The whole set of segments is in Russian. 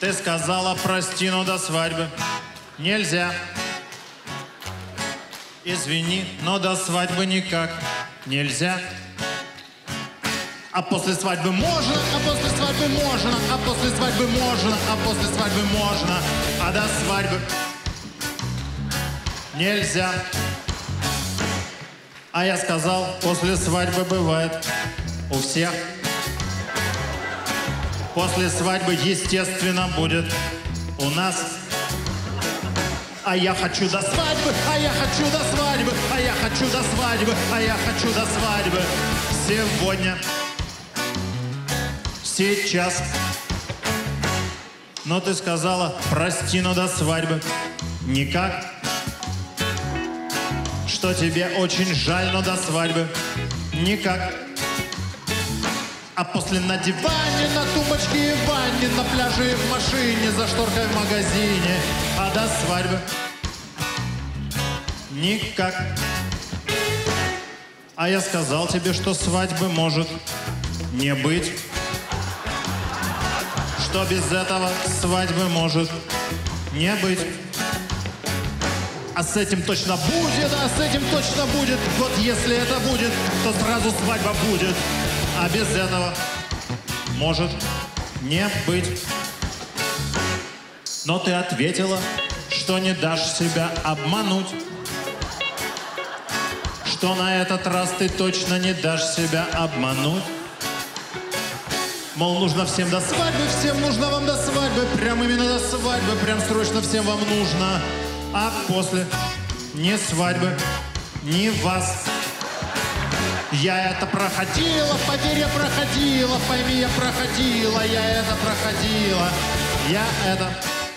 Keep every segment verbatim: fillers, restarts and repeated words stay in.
Ты сказала прости, но до свадьбы нельзя. Извини, но до свадьбы никак нельзя. А после свадьбы можно, а после свадьбы можно, а после свадьбы можно, а после свадьбы можно, а до свадьбы нельзя. А я сказал, после свадьбы бывает у всех. После свадьбы, естественно, будет у нас. А я хочу до свадьбы, а я хочу до свадьбы, а я хочу до свадьбы, а я хочу до свадьбы. Сегодня, сейчас. Но ты сказала, прости, но до свадьбы никак. Что тебе очень жаль, но до свадьбы никак. А после на диване, на тумбочке и в ванне, на пляже и в машине, за шторкой в магазине. А до свадьбы никак. А я сказал тебе, что свадьбы может не быть. Что без этого свадьбы может не быть. А с этим точно будет, а с этим точно будет. Вот если это будет, то сразу свадьба будет. А без этого может не быть. Но ты ответила, что не дашь себя обмануть. Что на этот раз ты точно не дашь себя обмануть. Мол, нужно всем до свадьбы, всем нужно вам до свадьбы. Прям именно до свадьбы, прям срочно всем вам нужно. А после ни свадьбы, ни вас. Я это проходила, поверь, я проходила, пойми, я проходила, я это проходила. Я это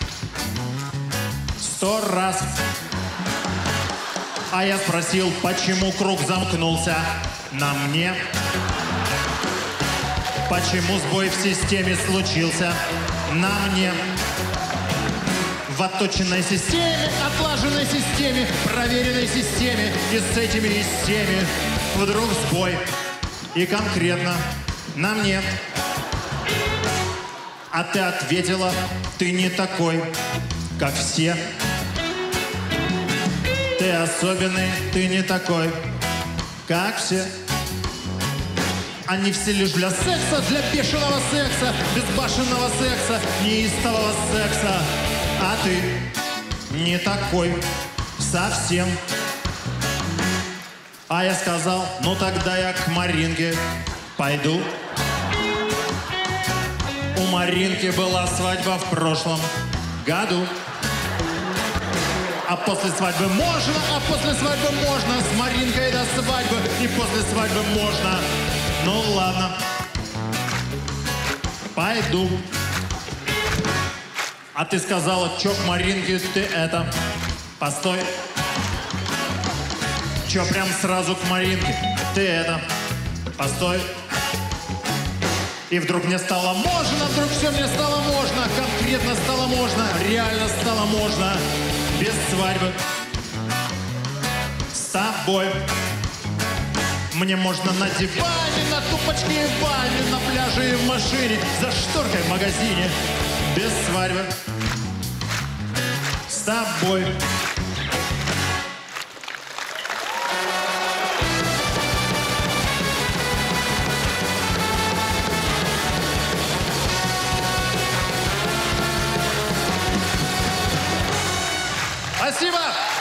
сто раз. А я спросил, почему круг замкнулся на мне? Почему сбой в системе случился на мне? В отточенной системе, отлаженной системе, проверенной системе, и с этими, и с теми вдруг сбой. И конкретно на мне. А ты ответила, ты не такой, как все. Ты особенный, ты не такой, как все. Они все лишь для секса, для бешеного секса, безбашенного секса, неистового секса. А ты не такой совсем. А я сказал, ну тогда я к Маринке пойду. У Маринки была свадьба в прошлом году. А после свадьбы можно, а после свадьбы можно. С Маринкой до свадьбы, и после свадьбы можно. Ну ладно, пойду. А ты сказала, чё к Маринке ты это? Постой. Чё прям сразу к Маринке? Ты это? Постой. И вдруг мне стало можно, вдруг все мне стало можно. Конкретно стало можно, реально стало можно. Без свадьбы. С тобой. Мне можно на диване, на тумбочке и в ванне, на пляже и в машине, за шторкой в магазине. Без свадьбы. С тобой. Спасибо!